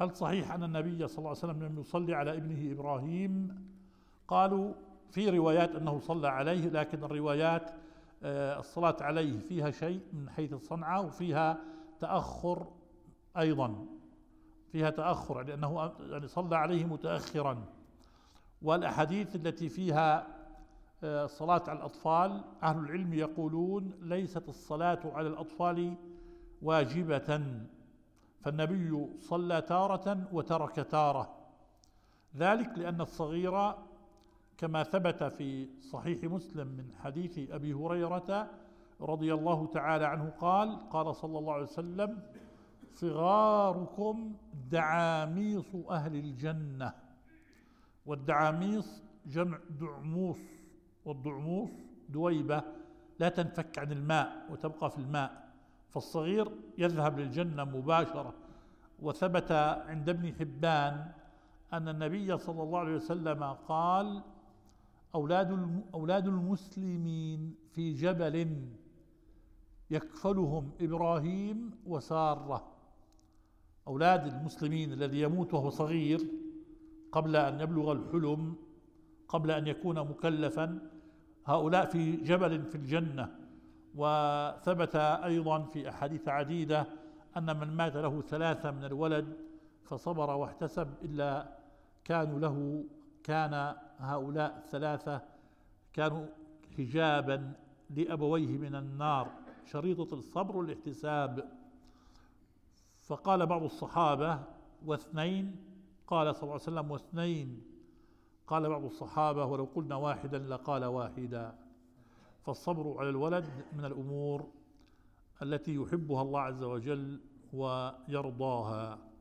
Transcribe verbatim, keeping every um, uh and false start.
هل صحيح أن النبي صلى الله عليه وسلم لم يصلي على ابنه إبراهيم؟ قالوا في روايات أنه صلى عليه، لكن الروايات آه، الصلاة عليه فيها شيء من حيث الصنعة، وفيها تأخر أيضا، فيها تأخر لأنه يعني صلى عليه متأخرا. والأحاديث التي فيها آه، الصلاة على الأطفال أهل العلم يقولون ليست الصلاة على الأطفال واجبة، فالنبي صلى تارة وترك تارة، ذلك لأن الصغير كما ثبت في صحيح مسلم من حديث أبي هريرة رضي الله تعالى عنه قال قال صلى الله عليه وسلم: صغاركم دعاميص أهل الجنة. والدعاميص جمع دعموس، والدعموس دويبة لا تنفك عن الماء وتبقى في الماء، فالصغير يذهب للجنة مباشرة. وثبت عند ابن حبان أن النبي صلى الله عليه وسلم قال: أولاد أولاد المسلمين في جبل يكفلهم إبراهيم وسارة. أولاد المسلمين الذي يموت وهو صغير قبل أن يبلغ الحلم، قبل أن يكون مكلفا، هؤلاء في جبل في الجنة. وثبت أيضا في أحاديث عديدة أن من مات له ثلاثة من الولد فصبر واحتسب إلا كانوا له كان هؤلاء الثلاثة كانوا حجابا لأبويه من النار، شريطة الصبر والاحتساب. فقال بعض الصحابة: واثنين؟ قال صلى الله عليه وسلم: واثنين. قال بعض الصحابة: ولو قلنا واحدا لقال واحدا. فالصبر على الولد من الأمور التي يحبها الله عز وجل ويرضاها.